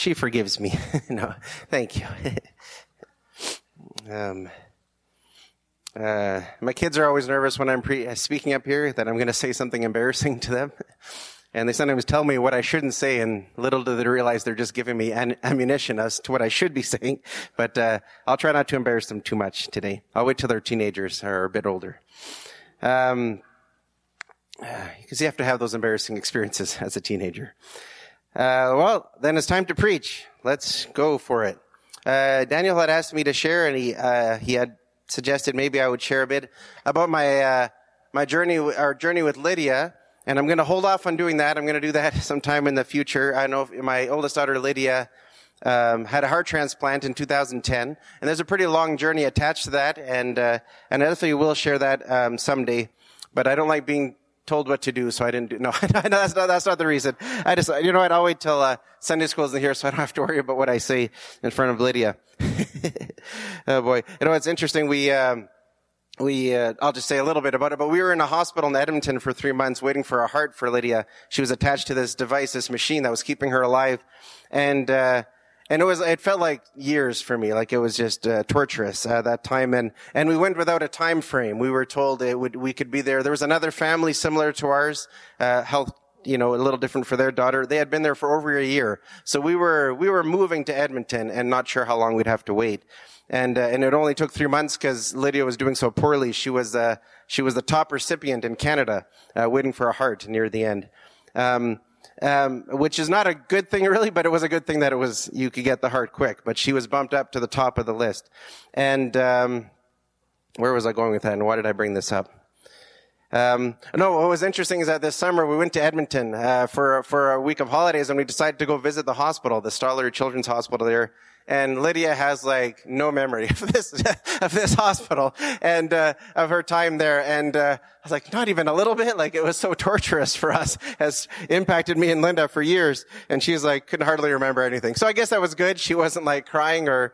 She forgives me. No, thank you. My kids are always nervous when I'm speaking up here that I'm going to say something embarrassing to them. And they sometimes tell me what I shouldn't say, and little do they realize they're just giving me ammunition as to what I should be saying. But I'll try not to embarrass them too much today. I'll wait till they're teenagers or a bit older. Because you have to have those embarrassing experiences as a teenager. Well, then it's time to preach. Let's go for it. Daniel had asked me to share, and he had suggested maybe I would share a bit about my journey with Lydia. And I'm going to hold off on doing that. I'm going to do that sometime in the future. I know my oldest daughter, Lydia, had a heart transplant in 2010. And there's a pretty long journey attached to that. And I definitely will share that someday. But I don't like being told what to do, so I didn't do. No, that's not the reason. I just, you know what? I'll wait till Sunday school isn't here, so I don't have to worry about what I say in front of Lydia. Oh boy! You know, it's interesting. I'll just say a little bit about it, but we were in a hospital in Edmonton for 3 months waiting for a heart for Lydia. She was attached to this device, this machine that was keeping her alive. And it felt like years for me, like it was just torturous that time. And we went without a time frame. We were told we could be there. There was another family similar to ours, health, a little different for their daughter. They had been there for over a year. So we were moving to Edmonton and not sure how long we'd have to wait. And it only took 3 months because Lydia was doing so poorly. She was the top recipient in Canada, waiting for a heart near the end. Which is not a good thing really, but it was a good thing that you could get the heart quick. But she was bumped up to the top of the list. And, where was I going with that? And why did I bring this up? No, what was interesting is that this summer we went to Edmonton, for a week of holidays, and we decided to go visit the hospital, the Stollery Children's Hospital there. And Lydia has like no memory of this hospital and, of her time there. And, I was like, not even a little bit. Like it was so torturous for us, has impacted me and Linda for years. And she's like, couldn't hardly remember anything. So I guess that was good. She wasn't like crying or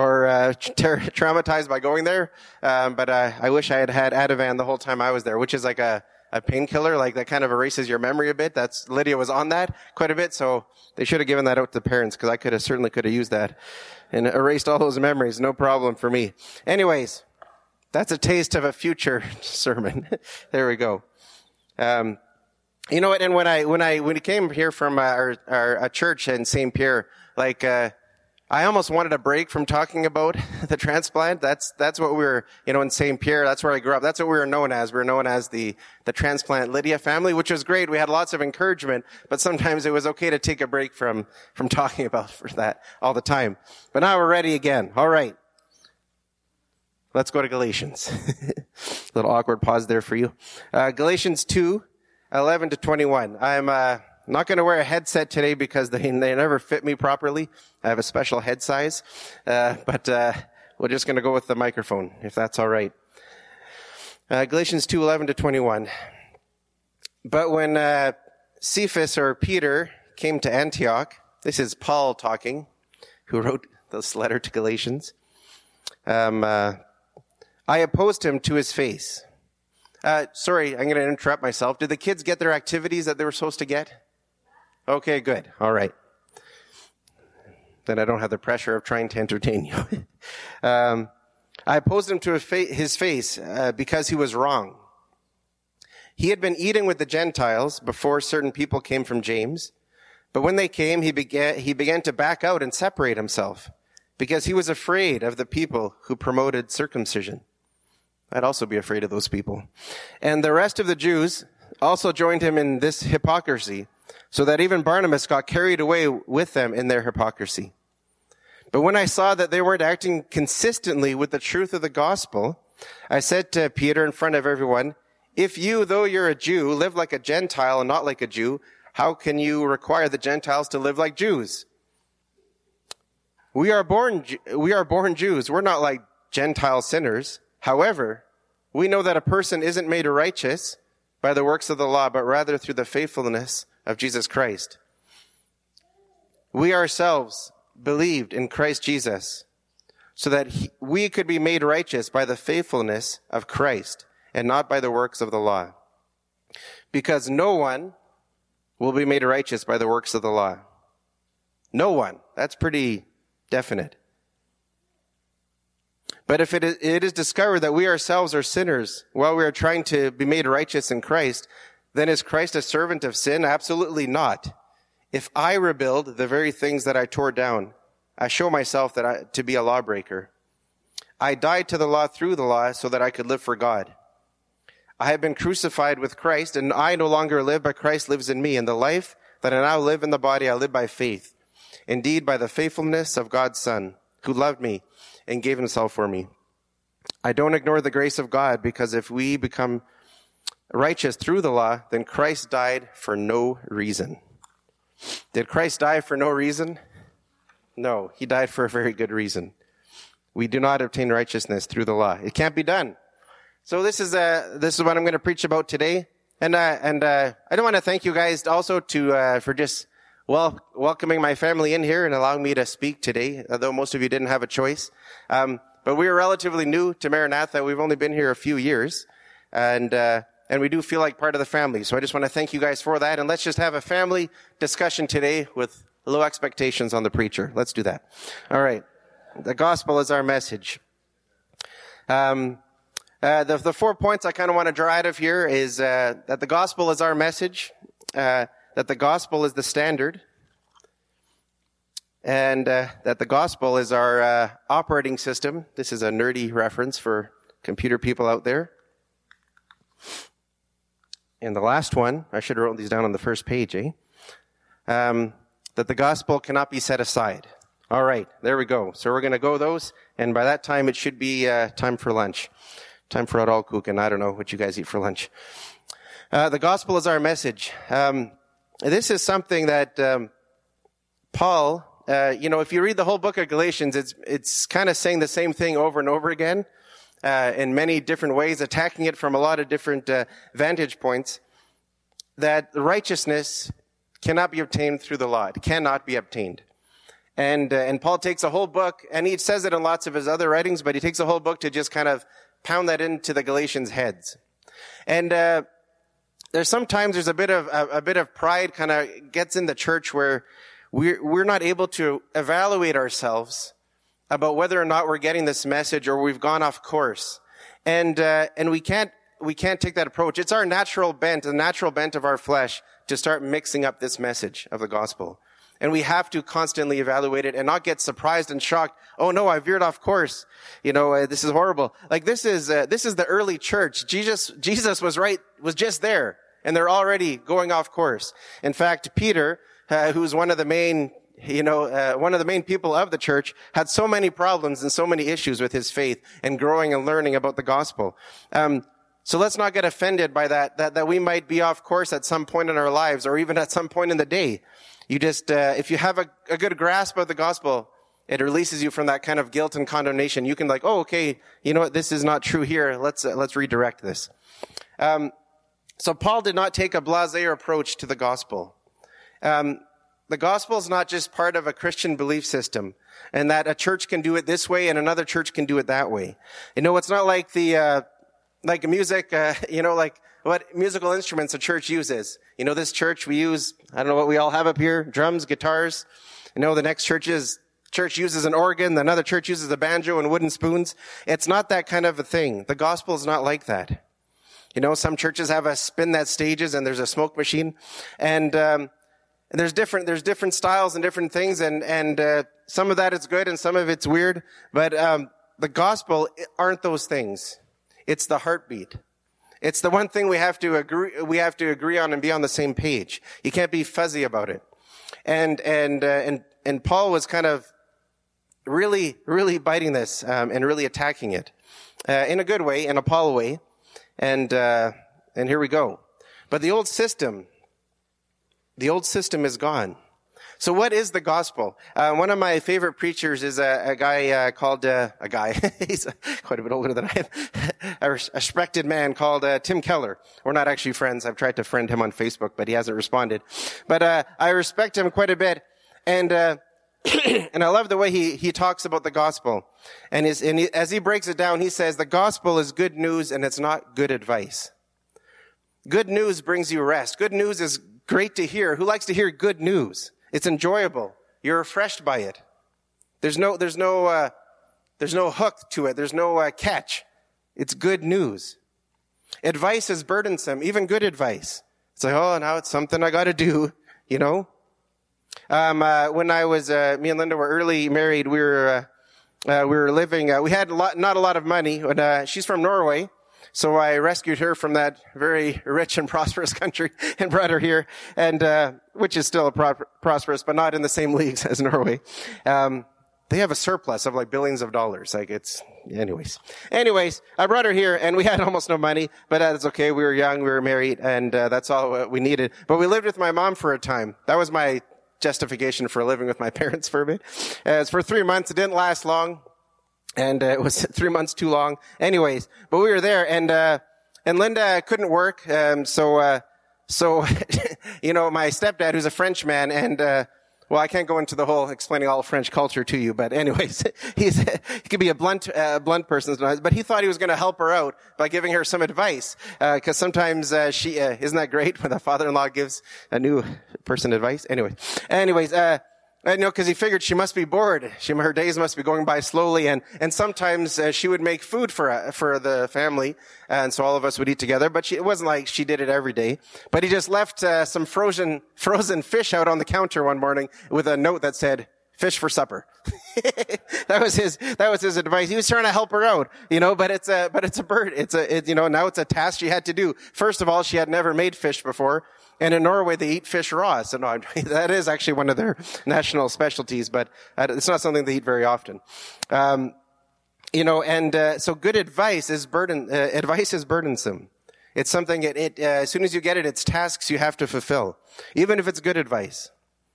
traumatized by going there. But I wish I had Ativan the whole time I was there, which is like a painkiller, like that kind of erases your memory a bit. Lydia was on that quite a bit, so they should have given that out to the parents, because I certainly could have used that and erased all those memories. No problem for me. Anyways, that's a taste of a future sermon. There we go. You know what? And when we came here from our church in St. Pierre, like, I almost wanted a break from talking about the transplant. That's what we were, in St. Pierre. That's where I grew up. That's what we were known as. We were known as the transplant Lydia family, which was great. We had lots of encouragement, but sometimes it was okay to take a break from talking about for that all the time. But now we're ready again. All right. Let's go to Galatians. A little awkward pause there for you. Galatians 2:11-21. I'm, not going to wear a headset today because they never fit me properly. I have a special head size. But we're just going to go with the microphone, if that's all right. Galatians 2:11-21. But when Cephas or Peter came to Antioch, this is Paul talking, who wrote this letter to Galatians, I opposed him to his face. Sorry, I'm going to interrupt myself. Did the kids get their activities that they were supposed to get? Okay, good. All right. Then I don't have the pressure of trying to entertain you. I opposed him to his face because he was wrong. He had been eating with the Gentiles before certain people came from James. But when they came, he began to back out and separate himself because he was afraid of the people who promoted circumcision. I'd also be afraid of those people. And the rest of the Jews also joined him in this hypocrisy, so that even Barnabas got carried away with them in their hypocrisy. But when I saw that they weren't acting consistently with the truth of the gospel, I said to Peter in front of everyone, if you, though you're a Jew, live like a Gentile and not like a Jew, how can you require the Gentiles to live like Jews? We are born Jews. We're not like Gentile sinners. However, we know that a person isn't made righteous by the works of the law, but rather through the faithfulness of Jesus Christ. We ourselves believed in Christ Jesus so that we could be made righteous by the faithfulness of Christ and not by the works of the law. Because no one will be made righteous by the works of the law. No one. That's pretty definite. But if it is discovered that we ourselves are sinners while we are trying to be made righteous in Christ, then is Christ a servant of sin? Absolutely not. If I rebuild the very things that I tore down, I show myself to be a lawbreaker. I died to the law through the law so that I could live for God. I have been crucified with Christ, and I no longer live, but Christ lives in me. And the life that I now live in the body, I live by faith. Indeed, by the faithfulness of God's Son, who loved me and gave himself for me. I don't ignore the grace of God, because if we become righteous through the law, then Christ died for no reason. Did Christ die for no reason? No, he died for a very good reason. We do not obtain righteousness through the law. It can't be done. So this is what I'm going to preach about today. And I do want to thank you guys also for just welcoming my family in here and allowing me to speak today, although most of you didn't have a choice. But we are relatively new to Maranatha. We've only been here a few years, and we do feel like part of the family. So I just want to thank you guys for that. And let's just have a family discussion today with low expectations on the preacher. Let's do that. All right. The gospel is our message. The 4 points I kind of want to draw out of here is that the gospel is our message, that the gospel is the standard, and that the gospel is our operating system. This is a nerdy reference for computer people out there. And the last one, I should have written these down on the first page, that the gospel cannot be set aside. All right, there we go. So we're going to go those, and by that time it should be time for lunch. Time for Adalkuchen. I don't know what you guys eat for lunch. The gospel is our message. This is something that Paul, if you read the whole book of Galatians, it's kind of saying the same thing over and over again in many different ways, attacking it from a lot of different vantage points, that righteousness cannot be obtained through the law. It cannot be obtained. And Paul takes a whole book, and he says it in lots of his other writings, but he takes a whole book to just kind of pound that into the Galatians' heads. And there's a bit of pride kind of gets in the church where we're not able to evaluate ourselves about whether or not we're getting this message or we've gone off course. And we can't take that approach. It's our natural bent, the natural bent of our flesh to start mixing up this message of the gospel. And we have to constantly evaluate it and not get surprised and shocked. Oh no, I veered off course. This is horrible. Like this is the early church. Jesus was just there, and they're already going off course. In fact, Peter, who's one of the main people of the church, had so many problems and so many issues with his faith and growing and learning about the gospel. So let's not get offended by that we might be off course at some point in our lives or even at some point in the day. You just, if you have a good grasp of the gospel, it releases you from that kind of guilt and condemnation. You can okay, you know what, this is not true here. Let's redirect this. So Paul did not take a blasé approach to the gospel. The gospel is not just part of a Christian belief system, and that a church can do it this way and another church can do it that way. It's not like like music, like what musical instruments a church uses. This church we use, I don't know what we all have up here, drums, guitars. The next church uses an organ, another church uses a banjo and wooden spoons. It's not that kind of a thing. The gospel is not like that. Some churches have a spin that stages and there's a smoke machine. And there's different styles and different things, and some of that is good and some of it's weird. But the gospel aren't those things. It's the heartbeat. It's the one thing we have to agree on and be on the same page. You can't be fuzzy about it. And Paul was kind of really, really biting this, and really attacking it, in a good way, in a Paul way. And here we go. But the old system is gone. So what is the gospel? One of my favorite preachers is a guy called, he's quite a bit older than I am, a respected man called Tim Keller. We're not actually friends. I've tried to friend him on Facebook, but he hasn't responded. But I respect him quite a bit, and and I love the way he talks about the gospel. And as he breaks it down, he says the gospel is good news and it's not good advice. Good news brings you rest. Good news is great to hear. Who likes to hear good news? It's enjoyable. You're refreshed by it. There's no hook to it. There's no catch. It's good news. Advice is burdensome, even good advice. It's like, oh, now it's something I got to do, you know. When I was, me and Linda were early married, we were living, we had not a lot of money. She's from Norway. So I rescued her from that very rich and prosperous country and brought her here, and which is still prosperous, but not in the same leagues as Norway. They have a surplus of like billions of dollars. Like it's, anyways, I brought her here, and we had almost no money, but that's okay. We were young, we were married, and that's all we needed. But we lived with my mom for a time. That was my justification for living with my parents for a bit. It's for 3 months. It didn't last long. And it was 3 months too long. Anyways, but we were there, and Linda couldn't work. So you know, my stepdad, who's a Frenchman, and well, I can't go into the whole explaining all of French culture to you, but anyways, he could be a blunt person, but he thought he was going to help her out by giving her some advice, because sometimes she isn't that great when a father-in-law gives a new person advice. Anyways. I know, because he figured she must be bored. Her days must be going by slowly, and sometimes she would make food for the family, and so all of us would eat together. But it wasn't like she did it every day. But he just left some frozen fish out on the counter one morning with a note that said, "Fish for supper." That was his advice. He was trying to help her out, you know, but it's a bird. You know, now it's a task she had to do. First of all, she had never made fish before. And in Norway, they eat fish raw. So no, that is actually one of their national specialties, but it's not something they eat very often. You know, and so good advice is burdensome. It's something as soon as you get it, it's tasks you have to fulfill, even if it's good advice.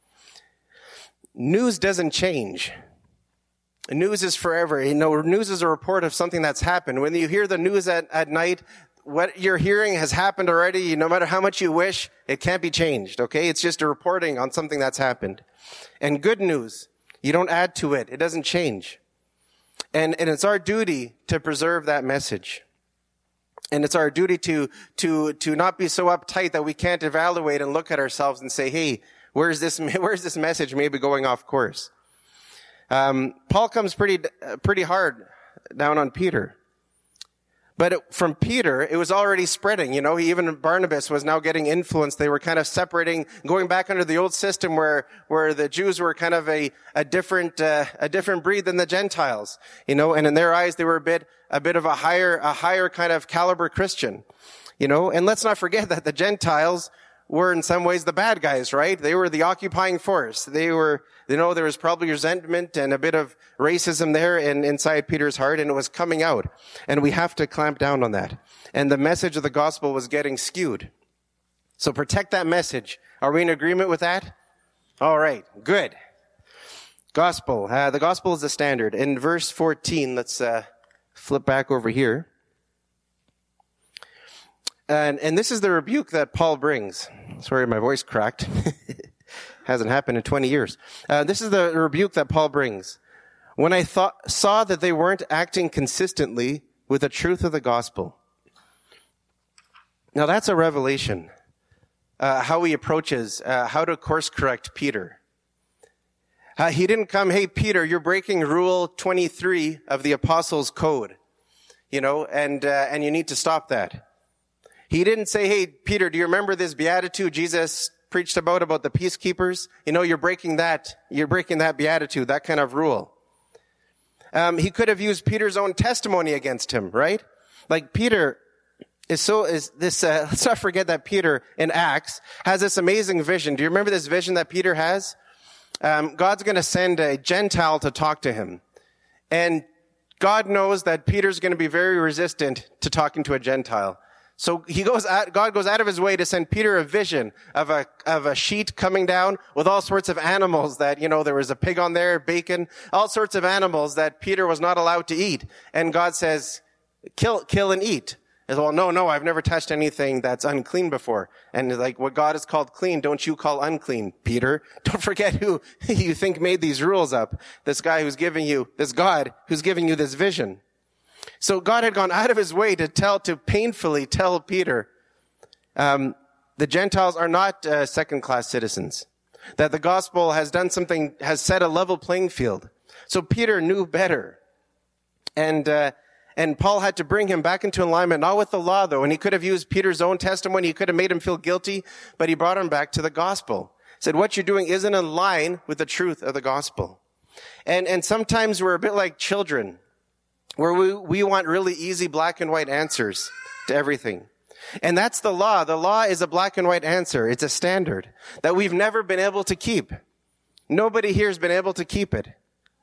News doesn't change. News is forever. You know, news is a report of something that's happened. When you hear the news at night, what you're hearing has happened already. No matter how much you wish, it can't be changed, okay? It's just a reporting on something that's happened. And good news, you don't add to it. It doesn't change. And it's our duty to preserve that message. And it's our duty to not be so uptight that we can't evaluate and look at ourselves and say, hey, where's this message maybe going off course? Paul comes pretty hard down on Peter. But from Peter, it was already spreading, you know, even Barnabas was now getting influence. They were kind of separating, going back under the old system where the Jews were kind of a different breed than the Gentiles, you know, and in their eyes, they were a bit of a higher kind of caliber Christian, you know, and let's not forget that the Gentiles were in some ways the bad guys, right? They were the occupying force. They were, you know, there was probably resentment and a bit of racism there inside Peter's heart, and it was coming out. And we have to clamp down on that. And the message of the gospel was getting skewed. So protect that message. Are we in agreement with that? All right, good. Gospel. The gospel is the standard. In verse 14, let's flip back over here. And this is the rebuke that Paul brings. Sorry, my voice cracked. Hasn't happened in 20 years. This is the rebuke that Paul brings. When I saw that they weren't acting consistently with the truth of the gospel. Now that's a revelation. How he approaches, how to course correct Peter. He didn't come, hey, Peter, you're breaking rule 23 of the Apostles' Code. You know, and you need to stop that. He didn't say, hey, Peter, do you remember this beatitude Jesus preached about the peacekeepers? You know, you're breaking that beatitude, that kind of rule. He could have used Peter's own testimony against him, right? Like Peter let's not forget that Peter in Acts has this amazing vision. Do you remember this vision that Peter has? God's going to send a Gentile to talk to him. And God knows that Peter's going to be very resistant to talking to a Gentile. So God goes out of his way to send Peter a vision of a sheet coming down with all sorts of animals that, you know, there was a pig on there, bacon, all sorts of animals that Peter was not allowed to eat. And God says, kill and eat. And well, no, I've never touched anything that's unclean before. And like what God has called clean, don't you call unclean, Peter. Don't forget who you think made these rules up. This God who's giving you this vision. So God had gone out of his way to painfully tell Peter, the Gentiles are not second-class citizens. That the gospel has done something, has set a level playing field. So Peter knew better. And Paul had to bring him back into alignment, not with the law though. And he could have used Peter's own testimony. He could have made him feel guilty, but he brought him back to the gospel. He said, what you're doing isn't in line with the truth of the gospel. And sometimes we're a bit like children, where we want really easy black and white answers to everything. And that's the law. The law is a black and white answer. It's a standard that we've never been able to keep. Nobody here has been able to keep it.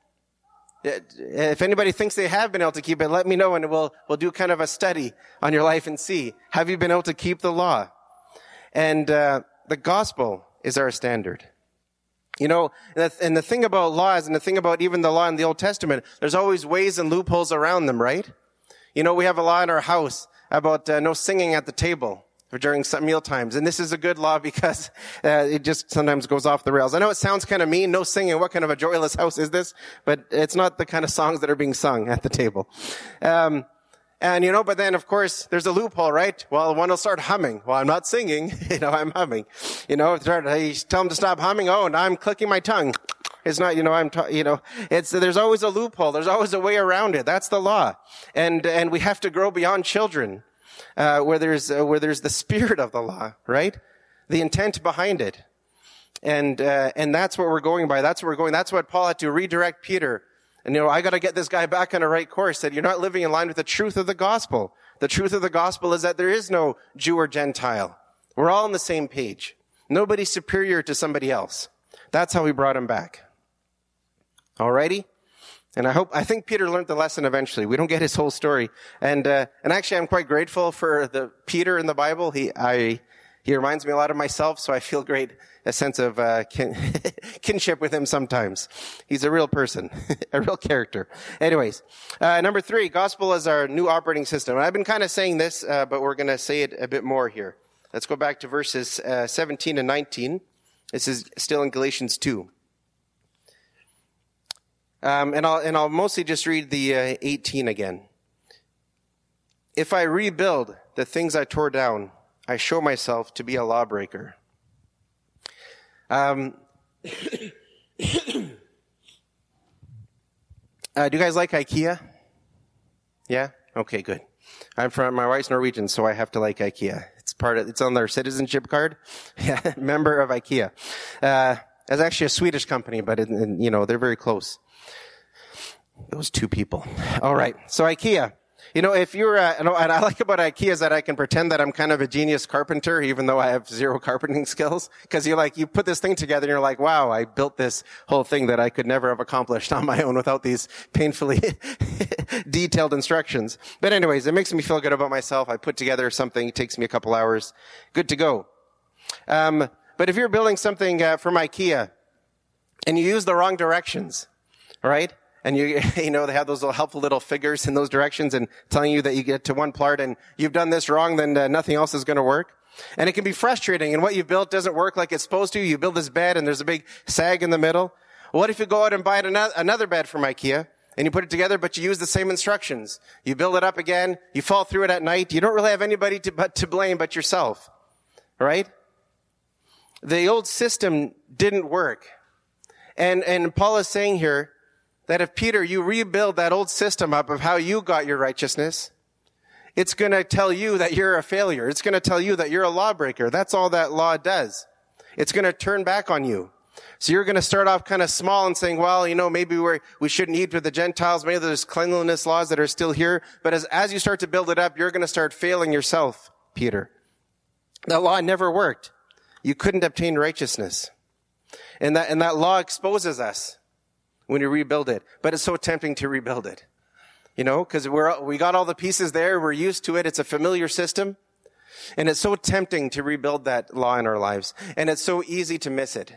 If anybody thinks they have been able to keep it, let me know and we'll do kind of a study on your life and see, have you been able to keep the law? And the gospel is our standard. You know, and the thing about laws and the thing about even the law in the Old Testament, there's always ways and loopholes around them, right? You know, we have a law in our house about no singing at the table during some meal times. And this is a good law because it just sometimes goes off the rails. I know it sounds kind of mean, no singing. What kind of a joyless house is this? But it's not the kind of songs that are being sung at the table. And, you know, but then, of course, there's a loophole, right? Well, one will start humming. Well, I'm not singing. You know, I'm humming. You know, you tell them to stop humming. Oh, and I'm clicking my tongue. It's not, you know, there's always a loophole. There's always a way around it. That's the law. And we have to grow beyond children, where there's the spirit of the law, right? The intent behind it. And that's what we're going by. That's where we're going. That's what Paul had to redirect Peter. And, you know, I got to get this guy back on a right course, that you're not living in line with the truth of the gospel. The truth of the gospel is that there is no Jew or Gentile. We're all on the same page. Nobody's superior to somebody else. That's how we brought him back. Alrighty? And I think Peter learned the lesson eventually. We don't get his whole story. And actually I'm quite grateful for the Peter in the Bible. He reminds me a lot of myself, so I feel a sense of kinship with him sometimes. He's a real person, a real character. Anyways, number 3, gospel is our new operating system. And I've been kind of saying this, but we're going to say it a bit more here. Let's go back to verses 17 and 19. This is still in Galatians 2. And I'll mostly just read the 18 again. If I rebuild the things I tore down, I show myself to be a lawbreaker. Do you guys like IKEA? Yeah? Okay, good. My wife's Norwegian, so I have to like IKEA. It's on their citizenship card. Yeah, member of IKEA. It's actually a Swedish company, but you know, they're very close. Those two people. All right. So IKEA. You know, if you're, and I like about IKEA is that I can pretend that I'm kind of a genius carpenter, even though I have zero carpenting skills. Cause you put this thing together and you're like, wow, I built this whole thing that I could never have accomplished on my own without these painfully detailed instructions. But anyways, it makes me feel good about myself. I put together something. It takes me a couple hours. Good to go. But if you're building something from IKEA and you use the wrong directions, right? And you know, they have those little helpful little figures in those directions and telling you that you get to one part and you've done this wrong, then nothing else is going to work. And it can be frustrating, and what you've built doesn't work like it's supposed to. You build this bed and there's a big sag in the middle. What if you go out and buy another bed from IKEA and you put it together, but you use the same instructions? You build it up again, you fall through it at night, you don't really have anybody to blame but yourself. Right? The old system didn't work. And Paul is saying here, that if Peter, you rebuild that old system up of how you got your righteousness, it's going to tell you that you're a failure. It's going to tell you that you're a lawbreaker. That's all that law does. It's going to turn back on you. So you're going to start off kind of small and saying, well, you know, maybe we shouldn't eat with the Gentiles. Maybe there's cleanliness laws that are still here. But as you start to build it up, you're going to start failing yourself, Peter. That law never worked. You couldn't obtain righteousness. And that law exposes us when you rebuild it. But it's so tempting to rebuild it. You know, because we got all the pieces there. We're used to it. It's a familiar system. And it's so tempting to rebuild that law in our lives. And it's so easy to miss it.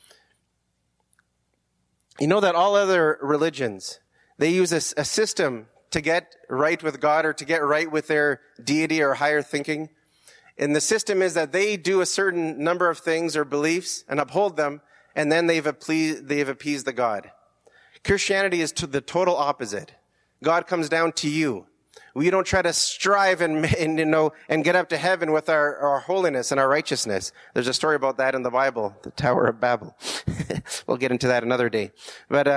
You know that all other religions, they use a system to get right with God or to get right with their deity or higher thinking. And the system is that they do a certain number of things or beliefs and uphold them, and then they've appeased the God. Christianity is to the total opposite. God comes down to you. We don't try to strive and get up to heaven with our holiness and our righteousness. There's a story about that in the Bible, the Tower of Babel. We'll get into that another day. But,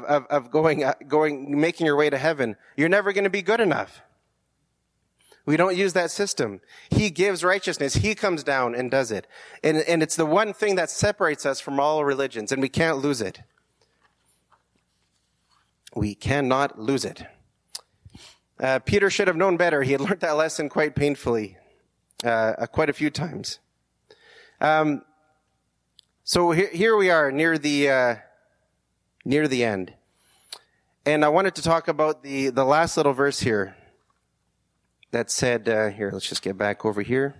making your way to heaven, you're never going to be good enough. We don't use that system. He gives righteousness. He comes down and does it. And it's the one thing that separates us from all religions, and we can't lose it. We cannot lose it. Peter should have known better. He had learned that lesson quite painfully, quite a few times. So here we are near the end. And I wanted to talk about the last little verse here. That said, here, let's just get back over here.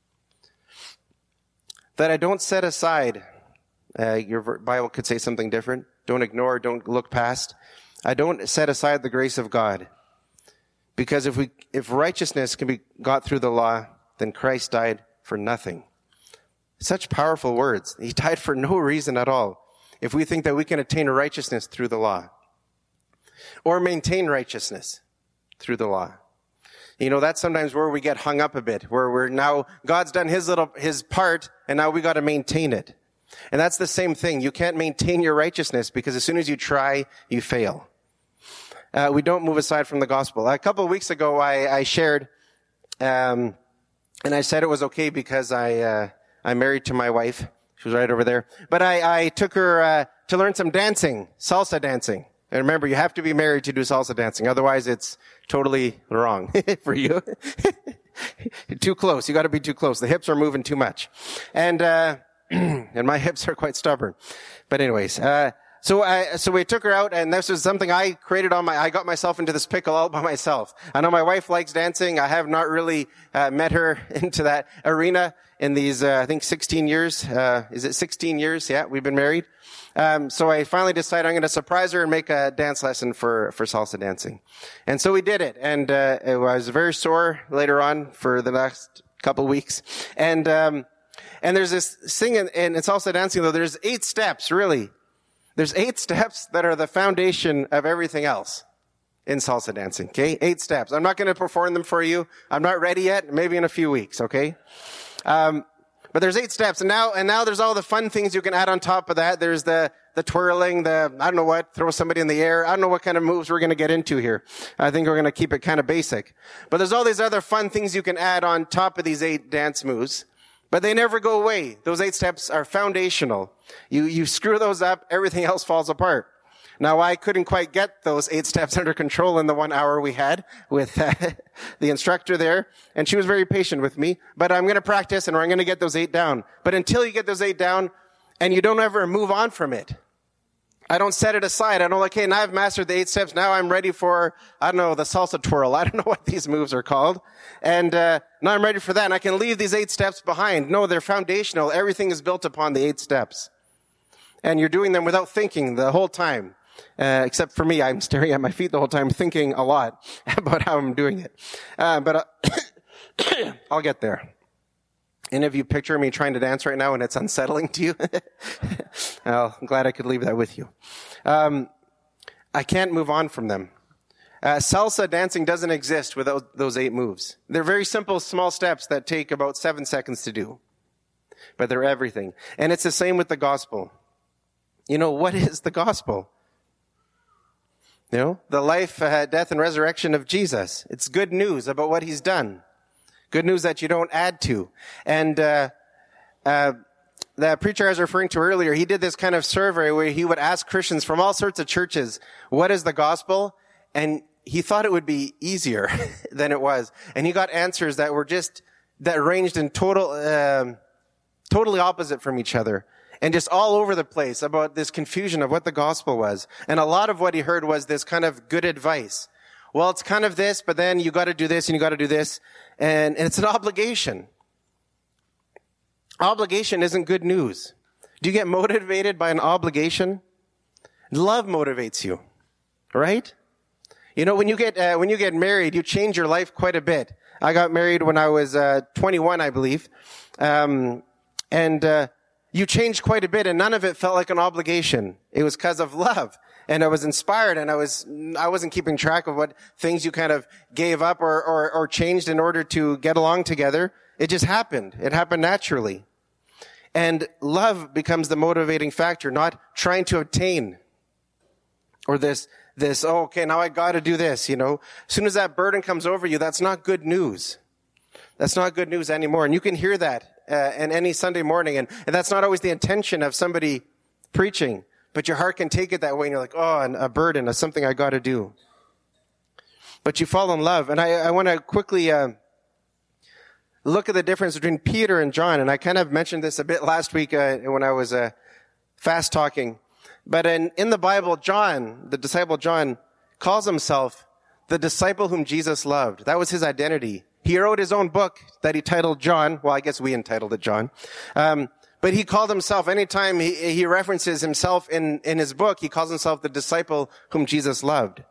That I don't set aside, your Bible could say something different. Don't ignore, don't look past. I don't set aside the grace of God. Because if righteousness can be got through the law, then Christ died for nothing. Such powerful words. He died for no reason at all. If we think that we can attain righteousness through the law. Or maintain righteousness through the law. That's sometimes where we get hung up a bit, where God's done his part, and now we got to maintain it. And that's the same thing. You can't maintain your righteousness because as soon as you try, you fail. We don't move aside from the gospel. A couple of weeks ago, I shared, and I said it was okay because I'm married to my wife. She was right over there. But I took her to learn some dancing, salsa dancing. And remember, you have to be married to do salsa dancing. Otherwise, it's totally wrong for you. Too close. You got to be too close. The hips are moving too much. And and my hips are quite stubborn. But anyways, so we took her out, and this was something I created I got myself into this pickle all by myself. I know my wife likes dancing. I have not really met her into that arena in these, I think 16 years. Is it 16 years? Yeah, we've been married. So I finally decided I'm going to surprise her and make a dance lesson for salsa dancing. And so we did it. And, it was very sore later on for the next couple of weeks. And there's this thing in salsa dancing though, there's 8 steps, really. There's 8 steps that are the foundation of everything else in salsa dancing. Okay. 8 steps. I'm not going to perform them for you. I'm not ready yet. Maybe in a few weeks. Okay. But there's 8 steps, and now there's all the fun things you can add on top of that. There's the twirling, I don't know what, throw somebody in the air. I don't know what kind of moves we're going to get into here. I think we're going to keep it kind of basic. But there's all these other fun things you can add on top of these 8 dance moves. But they never go away. Those 8 steps are foundational. You screw those up, everything else falls apart. Now, I couldn't quite get those 8 steps under control in the 1 hour we had with the instructor there, and she was very patient with me. But I'm going to practice, and I'm going to get those 8 down. But until you get those 8 down, and you don't ever move on from it, I don't set it aside. I don't okay, now I've mastered the 8 steps. Now I'm ready for, I don't know, the salsa twirl. I don't know what these moves are called. And now I'm ready for that, and I can leave these 8 steps behind. No, they're foundational. Everything is built upon the 8 steps. And you're doing them without thinking the whole time. Except for me, I'm staring at my feet the whole time, thinking a lot about how I'm doing it. But I'll get there. Any of you picture me trying to dance right now and it's unsettling to you? Well, I'm glad I could leave that with you. I can't move on from them. Salsa dancing doesn't exist without those 8 moves. They're very simple, small steps that take about 7 seconds to do. But they're everything. And it's the same with the gospel. What is the gospel? The life, death, and resurrection of Jesus. It's good news about what he's done. Good news that you don't add to. And the preacher I was referring to earlier, he did this kind of survey where he would ask Christians from all sorts of churches, what is the gospel? And he thought it would be easier than it was. And he got answers that ranged in totally opposite from each other. And just all over the place about this confusion of what the gospel was. And a lot of what he heard was this kind of good advice. Well, it's kind of this, but then you got to do this and you got to do this. And it's an obligation. Obligation isn't good news. Do you get motivated by an obligation? Love motivates you, right? When you get married, you change your life quite a bit. I got married when I was 21, I believe. you changed quite a bit, and none of it felt like an obligation. It was because of love. And I was inspired, and I wasn't keeping track of what things you kind of gave up or changed in order to get along together. It just happened. It happened naturally. And love becomes the motivating factor, not trying to obtain. Or this, oh, okay, now I gotta do this, you know. As soon as that burden comes over you, that's not good news. That's not good news anymore. And you can hear that in any Sunday morning. And that's not always the intention of somebody preaching. But your heart can take it that way. And you're like, oh, a burden, a something I got to do. But you fall in love. And I want to quickly look at the difference between Peter and John. And I kind of mentioned this a bit last week when I was fast talking. But in the Bible, John, the disciple John, calls himself the disciple whom Jesus loved. That was his identity. He wrote his own book that he titled John. Well, I guess we entitled it John. But he called himself, anytime he references himself in his book, he calls himself the disciple whom Jesus loved.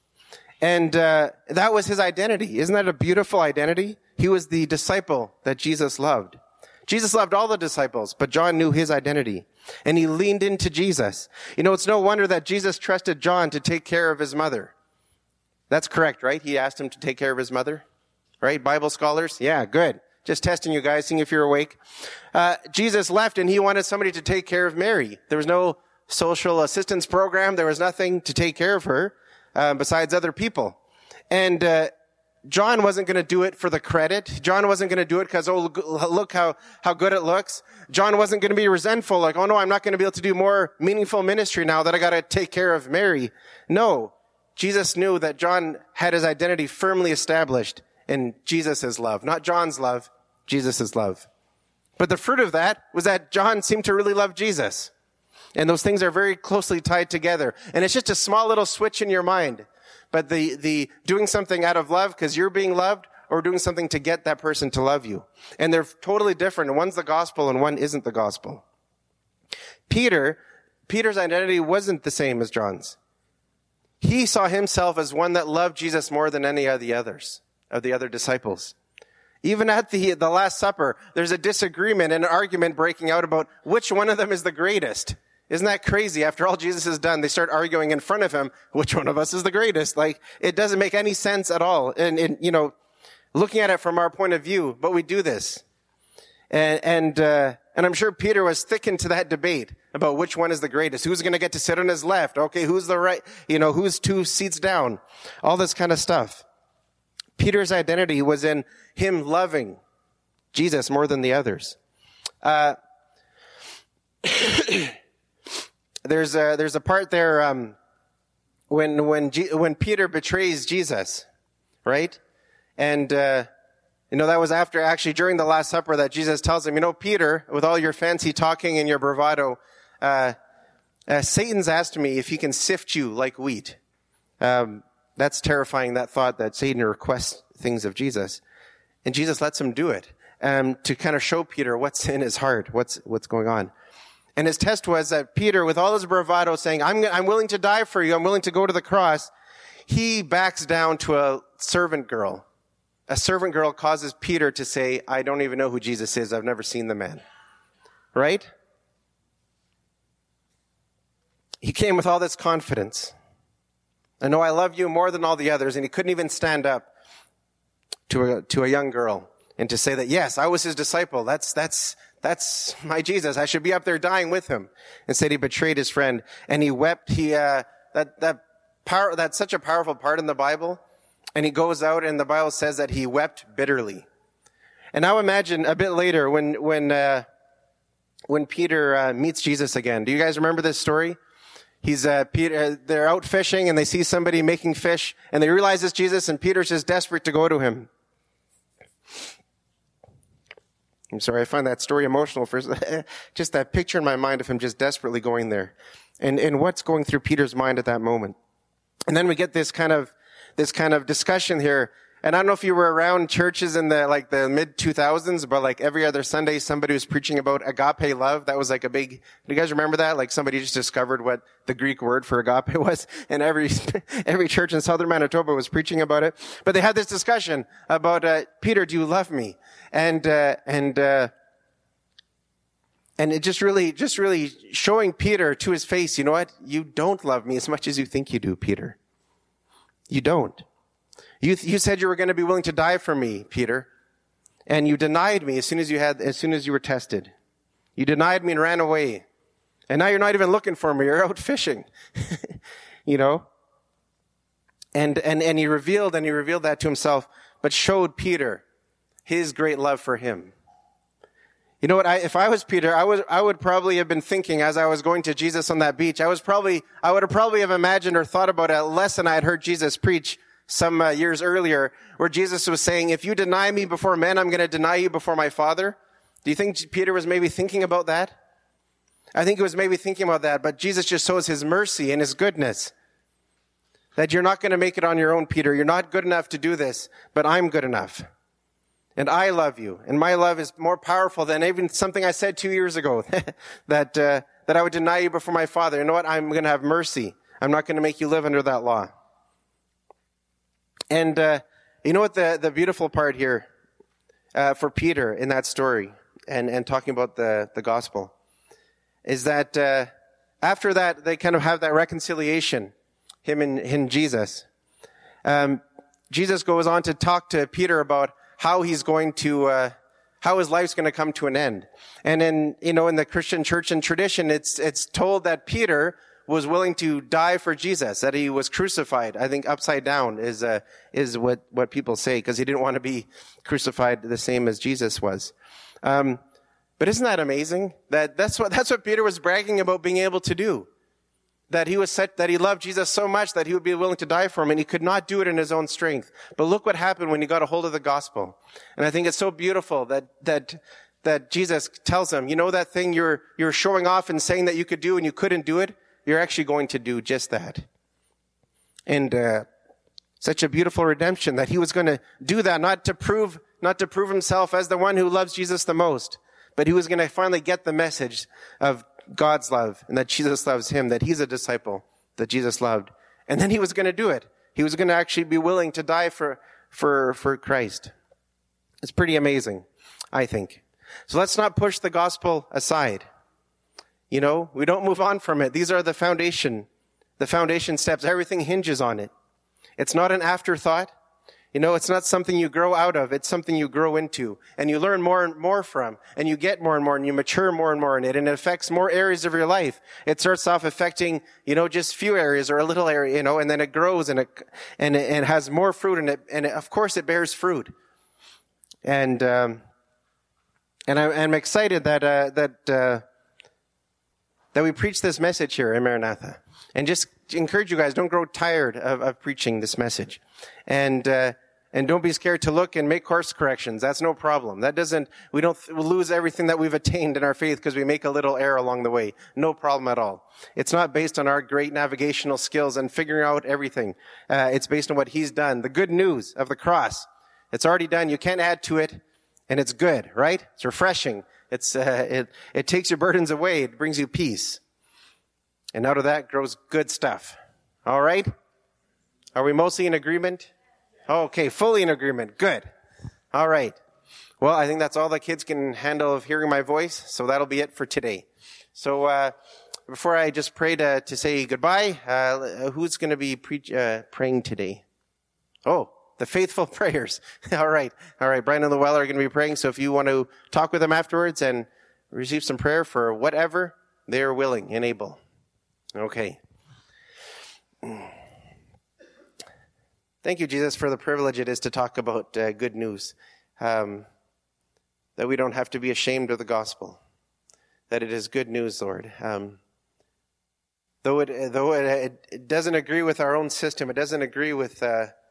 And that was his identity. Isn't that a beautiful identity? He was the disciple that Jesus loved. Jesus loved all the disciples, but John knew his identity. And he leaned into Jesus. You know, it's no wonder that Jesus trusted John to take care of his mother. That's correct, right? He asked him to take care of his mother. Right? Bible scholars? Yeah, good. Just testing you guys, seeing if you're awake. Jesus left and he wanted somebody to take care of Mary. There was no social assistance program. There was nothing to take care of her besides other people. And John wasn't going to do it for the credit. John wasn't going to do it because, oh, look how good it looks. John wasn't going to be resentful, like, oh no, I'm not going to be able to do more meaningful ministry now that I got to take care of Mary. No. Jesus knew that John had his identity firmly established in Jesus' love. Not John's love, Jesus' love. But the fruit of that was that John seemed to really love Jesus. And those things are very closely tied together. And it's just a small little switch in your mind. But the doing something out of love because you're being loved, or doing something to get that person to love you. And they're totally different. One's the gospel and one isn't the gospel. Peter's identity wasn't the same as John's. He saw himself as one that loved Jesus more than any of the others, of the other disciples. Even at the Last Supper, there's a disagreement and an argument breaking out about which one of them is the greatest. Isn't that crazy? After all Jesus has done, they start arguing in front of him, which one of us is the greatest? Like, it doesn't make any sense at all. And you know, looking at it from our point of view, but we do this. And I'm sure Peter was thick into that debate about which one is the greatest. Who's going to get to sit on his left? Okay, who's the right? You know, who's 2 seats down? All this kind of stuff. Peter's identity was in him loving Jesus more than the others. There's a part there when Peter betrays Jesus, right? And you know, that was after, actually during the Last Supper, that Jesus tells him, you know, Peter, with all your fancy talking and your bravado, Satan's asked me if he can sift you like wheat. That's terrifying, that thought that Satan requests things of Jesus. And Jesus lets him do it, to kind of show Peter what's in his heart, what's going on. And his test was that Peter, with all his bravado, saying, I'm willing to die for you, I'm willing to go to the cross, he backs down to a servant girl. A servant girl causes Peter to say, I don't even know who Jesus is. I've never seen the man. Right? He came with all this confidence. I know I love you more than all the others. And he couldn't even stand up to a young girl and to say that, yes, I was his disciple. That's my Jesus. I should be up there dying with him. Instead, he betrayed his friend and he wept. That's such a powerful part in the Bible. And he goes out and the Bible says that he wept bitterly. And now imagine a bit later when Peter meets Jesus again. Do you guys remember this story? They're out fishing and they see somebody making fish and they realize it's Jesus and Peter's just desperate to go to him. I'm sorry, I find that story emotional for just that picture in my mind of him just desperately going there. And what's going through Peter's mind at that moment. And then we get this kind of discussion here. And I don't know if you were around churches in the mid 2000s, but like every other Sunday, somebody was preaching about agape love. That was like a big, do you guys remember that? Like somebody just discovered what the Greek word for agape was. And every church in southern Manitoba was preaching about it. But they had this discussion about, Peter, do you love me? And And it just really showing Peter to his face, you know what? You don't love me as much as you think you do, Peter. You don't. You said you were going to be willing to die for me, Peter. And you denied me as soon as you were tested. You denied me and ran away. And now you're not even looking for me. You're out fishing. You know? And he revealed that to himself, but showed Peter his great love for him. You know what? If I was Peter, I would probably have been thinking as I was going to Jesus on that beach, I would have probably have imagined or thought about a lesson I had heard Jesus preach some years earlier, where Jesus was saying, if you deny me before men, I'm going to deny you before my Father. Do you think Peter was maybe thinking about that? I think he was maybe thinking about that, but Jesus just shows his mercy and his goodness. That you're not going to make it on your own, Peter. You're not good enough to do this, but I'm good enough. And I love you. And my love is more powerful than even something I said 2 years ago, that I would deny you before my Father. You know what? I'm going to have mercy. I'm not going to make you live under that law. And you know what the beautiful part here for Peter in that story and talking about the gospel is that after that, they kind of have that reconciliation, him and Jesus. Jesus goes on to talk to Peter about how he's going to, how his life's going to come to an end. And in the Christian church and tradition, it's told that Peter was willing to die for Jesus, that he was crucified. I think upside down is what people say, because he didn't want to be crucified the same as Jesus was. But isn't that amazing? That's what Peter was bragging about being able to do. That he loved Jesus so much that he would be willing to die for him, and he could not do it in his own strength. But look what happened when he got a hold of the gospel. And I think it's so beautiful that Jesus tells him, you know that thing you're showing off and saying that you could do and you couldn't do it? You're actually going to do just that. And such a beautiful redemption that he was going to do that, not to prove himself as the one who loves Jesus the most, but he was going to finally get the message of God's love and that Jesus loves him, that he's a disciple that Jesus loved. And then he was going to do it. He was going to actually be willing to die for Christ. It's pretty amazing, I think. So let's not push the gospel aside. You know, we don't move on from it. These are the foundation steps. Everything hinges on it. It's not an afterthought. You know, it's not something you grow out of. It's something you grow into and you learn more and more from, and you get more and more and you mature more and more in it, and it affects more areas of your life. It starts off affecting, just few areas or a little area, and then it grows and it has more fruit in it. And of course it bears fruit. And I'm excited that we preach this message here in Maranatha, and just encourage you guys, don't grow tired of preaching this message. And don't be scared to look and make course corrections. That's no problem. We don't lose everything that we've attained in our faith because we make a little error along the way. No problem at all. It's not based on our great navigational skills and figuring out everything. It's based on what he's done. The good news of the cross. It's already done. You can't add to it. And it's good, right? It's refreshing. It takes your burdens away. It brings you peace. And out of that grows good stuff. All right? Are we mostly in agreement? Okay, fully in agreement. Good. All right. Well, I think that's all the kids can handle of hearing my voice, so that'll be it for today. So before I just pray to say goodbye, who's going to be praying today? Oh, the faithful prayers. All right. Brian and Llewellyn are going to be praying, so if you want to talk with them afterwards and receive some prayer for whatever, they're willing and able. Okay. Thank you, Jesus, for the privilege it is to talk about good news. That we don't have to be ashamed of the gospel. That it is good news, Lord. Though it doesn't agree with our own system, it doesn't agree with...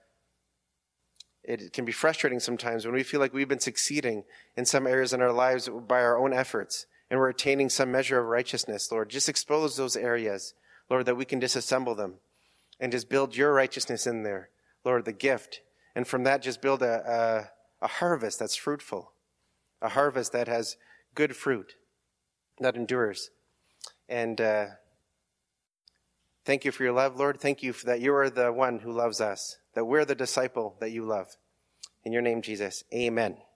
It can be frustrating sometimes when we feel like we've been succeeding in some areas in our lives by our own efforts, and we're attaining some measure of righteousness, Lord. Just expose those areas, Lord, that we can disassemble them and just build your righteousness in there, Lord, the gift. And from that, just build a harvest that's fruitful, a harvest that has good fruit, that endures. And thank you for your love, Lord. Thank you for that you are the one who loves us, that we're the disciple that you love. In your name, Jesus, amen.